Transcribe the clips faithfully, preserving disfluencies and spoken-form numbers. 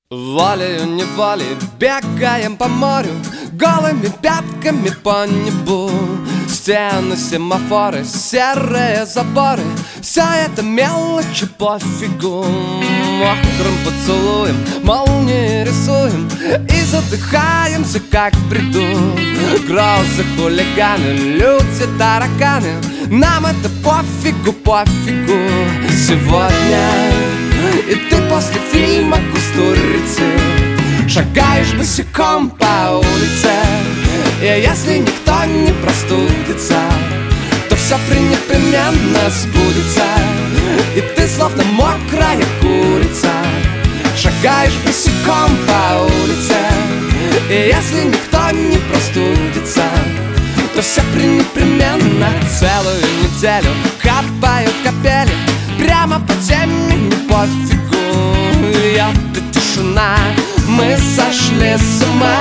Волею-неволей бегаем по морю, голыми пятками по небу. Стены, семафоры, серые заборы, все это мелочи пофигу. Мокрым поцелуем молнии рисуем и задыхаемся, как в бреду. Грозы, хулиганы, люди, тараканы, нам это пофигу, пофигу. Сегодня и ты после фильма «Кустурицы» шагаешь босиком по улице. И если никто не простудится, то все пренепременно сбудется. И ты словно мокрая курица шагаешь босиком по улице. И если никто не простудится, то все пренепременно. Целую неделю капают капели прямо по теме, не пофигу. Это тишина, мы сошли с ума.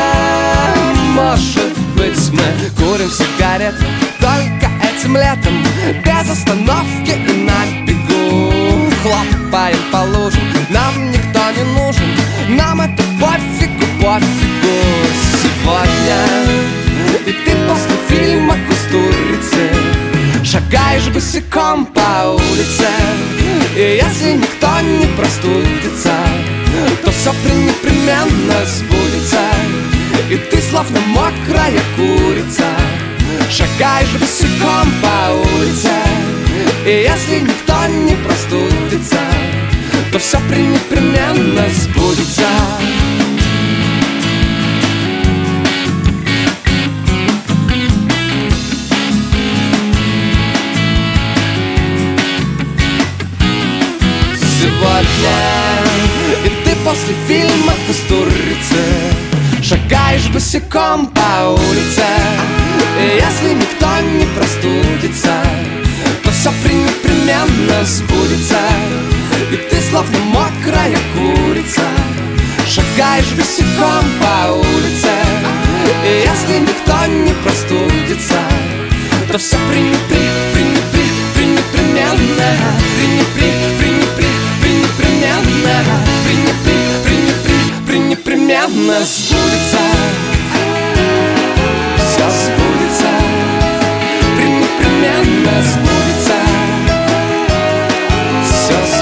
Может быть, мы курим сигареты только этим летом, без остановки и на бегу. Хлопаем по лужам, нам никто не нужен, нам это пофигу, пофигу. Сегодня и ты после фильма «Кустурицы» шагаешь босиком по улице. И если никто не простудится, то все пренепременно сбудется. И ты словно мокрая курица шагаешь босиком по улице. И если никто не простудится, то все пренепременно сбудется. Сегодня и ты после фильма «Кустурицы» шагаешь босиком по улице. И если никто не простудится, то все пренепременно сбудется. И ты словно мокрая курица шагаешь босиком по улице. И если никто не простудится, то все пренепременно, пренепременно, пренепременно, пренепременно сбудется. Все сбудется, пренепременно сбудется. Все сбудется.